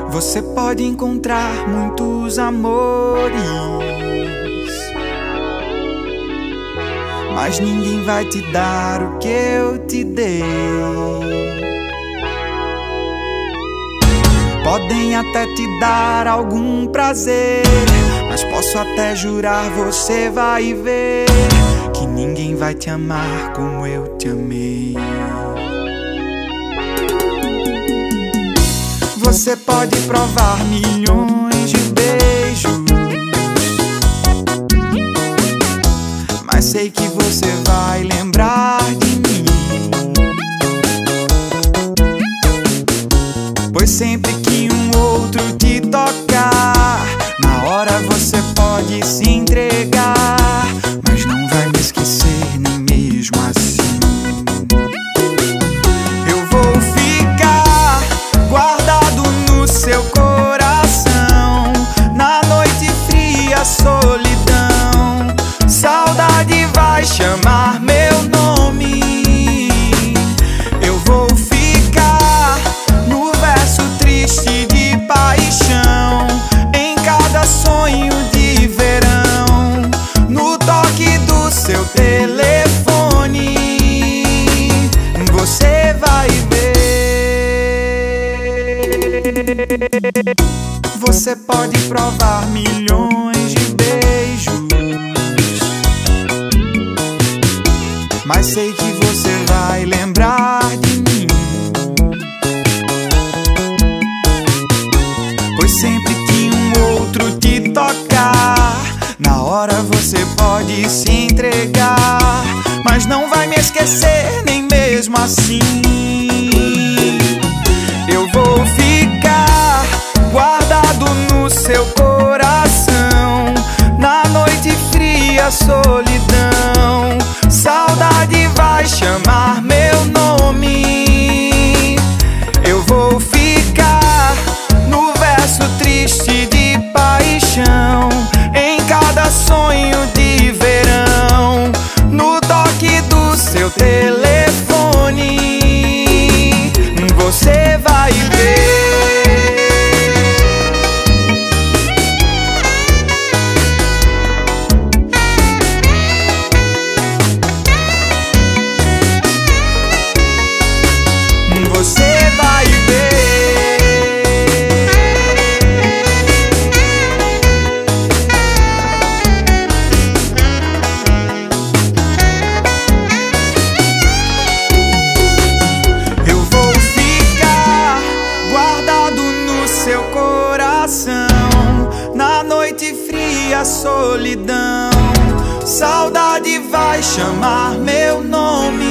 Você pode encontrar muitos amores, mas ninguém vai te dar o que eu te dei. Podem até te dar algum prazer, mas posso até jurar, você vai ver que ninguém vai te amar como eu te amei. Você pode provar milhões de beijos, mas sei que você vai lembrar de mim, pois sempre que um outro te tocar, na hora você pode se entregar, mas não vai me esquecer nem mesmo assim. Eu vou ficar guardado no seu coração, na noite fria, solidão. Saudade vai chamar meu nome. Eu vou ficar no verso triste de paixão, em cada sonho de verão, no toque do seu telefone. Você vai ver. Você pode provar milhões de beijos, mas sei que você vai lembrar de mim, pois sempre que um outro te tocar, na hora você pode se entregar, mas não vai me esquecer nem mesmo assim. Eu vou ficar guardado no seu coração, na noite fria, solidão. Saudade vai chamar meu nome. Eu vou ficar no verso triste de paixão, em cada sonho de verão, no toque do seu telefone. Você vai ver. Você vai ver. Eu vou ficar guardado no seu coração, na noite fria, solidão. Saudade vai chamar meu nome.